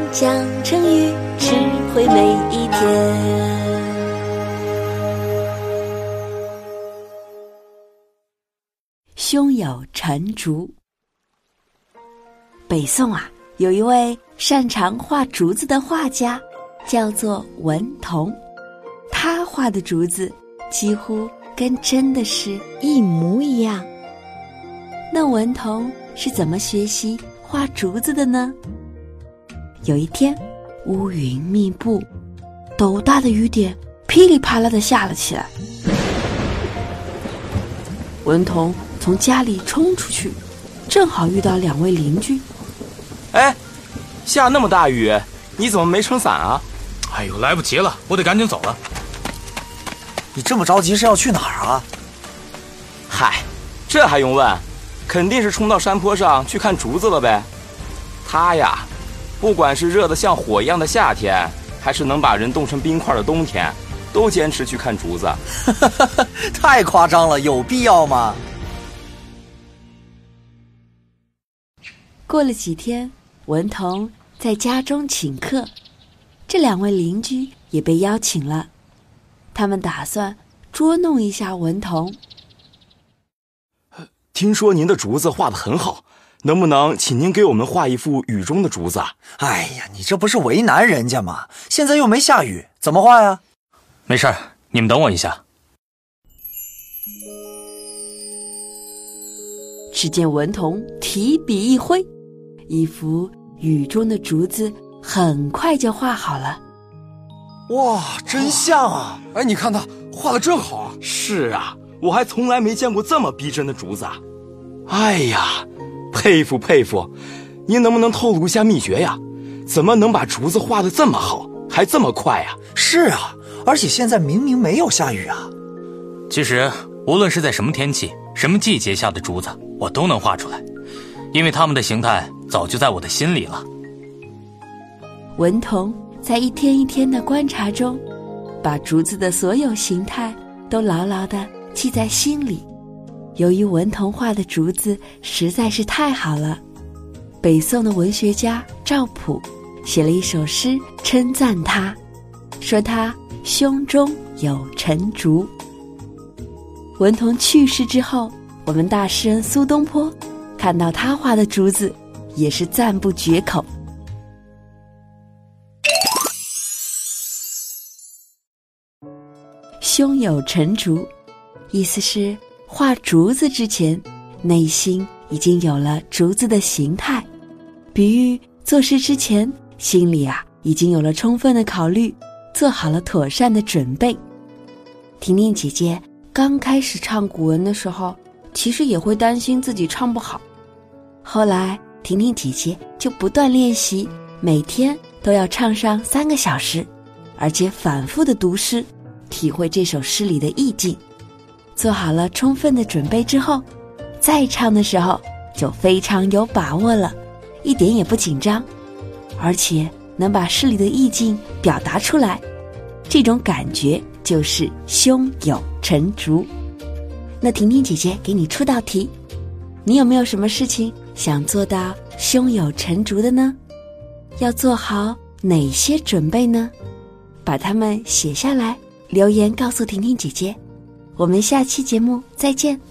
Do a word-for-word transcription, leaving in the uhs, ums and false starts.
讲成语，智慧每一天。胸有成竹。北宋啊，有一位擅长画竹子的画家，叫做文同。他画的竹子几乎跟真的是一模一样。那文同是怎么学习画竹子的呢？有一天，乌云密布，斗大的雨点噼里啪啦地下了起来。文同从家里冲出去，正好遇到两位邻居。 哎，下那么大雨，你怎么没撑伞啊？ 哎呦，来不及了，我得赶紧走了。 你这么着急是要去哪儿啊？ 嗨，这还用问？肯定是冲到山坡上去看竹子了呗。他呀，不管是热得像火一样的夏天，还是能把人冻成冰块的冬天，都坚持去看竹子。 太夸张了，有必要吗？ 过了几天，文同在家中请客，这两位邻居也被邀请了。他们打算捉弄一下文同。 听说您的竹子画得很好，能不能请您给我们画一幅雨中的竹子啊？ 哎呀，你这不是为难人家吗？现在又没下雨，怎么画呀？ 没事儿，你们等我一下。 只见文同提笔一挥，一幅雨中的竹子很快就画好了。 哇，真像啊！ 哎，你看他画得真好啊！ 是啊，我还从来没见过这么逼真的竹子啊！哎呀，佩服佩服！您能不能透露一下秘诀呀？怎么能把竹子画得这么好，还这么快呀？ 是啊，而且现在明明没有下雨啊。 其实无论是在什么天气、什么季节下的竹子，我都能画出来，因为它们的形态早就在我的心里了。 文同在一天一天的观察中，把竹子的所有形态都牢牢地记在心里。由于文同画的竹子实在是太好了，北宋的文学家赵普写了一首诗称赞他，说他胸中有成竹。文同去世之后，我们大诗人苏东坡看到他画的竹子，也是赞不绝口。胸有成竹，意思是画竹子之前，内心已经有了竹子的形态，比喻做事之前，心里啊已经有了充分的考虑，做好了妥善的准备。婷婷姐姐刚开始唱古文的时候，其实也会担心自己唱不好，后来婷婷姐姐就不断练习，每天都要唱上三个小时，而且反复的读诗，体会这首诗里的意境。做好了充分的准备之后，再唱的时候就非常有把握了，一点也不紧张，而且能把诗里的意境表达出来，这种感觉就是胸有成竹。那婷婷姐姐给你出道题，你有没有什么事情想做到胸有成竹的呢？要做好哪些准备呢？把它们写下来，留言告诉婷婷姐姐。我们下期节目再见。